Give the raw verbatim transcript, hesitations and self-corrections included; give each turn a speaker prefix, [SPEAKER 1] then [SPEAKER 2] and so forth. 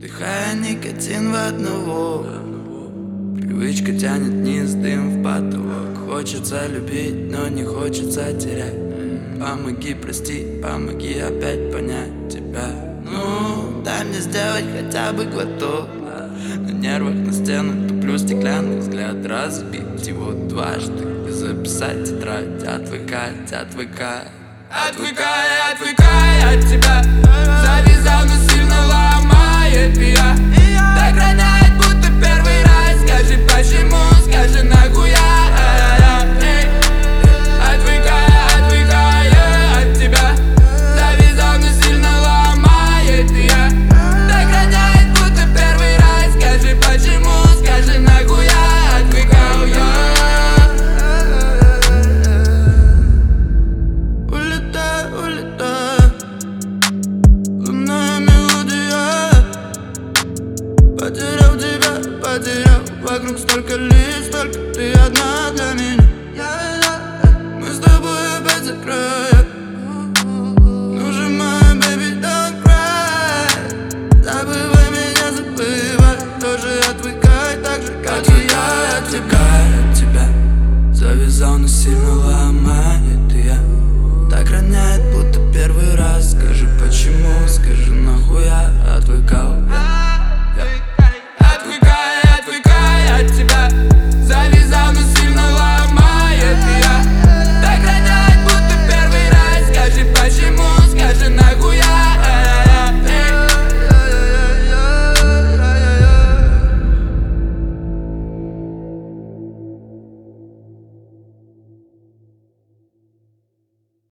[SPEAKER 1] Вдыхая никотин в одного, привычка тянет вниз, дым в потолок. Хочется любить, но не хочется терять. Помоги простить, помоги опять понять тебя. Ну, дай мне сделать хотя бы глоток. На нервах на стену туплю стеклянный взгляд. Разбить его дважды и записать тетрадь. Отвыкать, отвыкать, отвыкай, отвыкай от тебя. Завязал, но сильно ломает меня. Так роняет, будто первый раз. Скажи почему, скажи нахуя. Отвыкай, отвыкай от тебя. Завязал, но сильно ломает меня. Так роняет, будто первый раз. Скажи почему, скажи нахуя. Отвыкал я. Улетай, улетай. Лунная мелодия. Потерял тебя, потерял. Вокруг столько лиц, только ты одна для меня. Мы с тобой опять за края.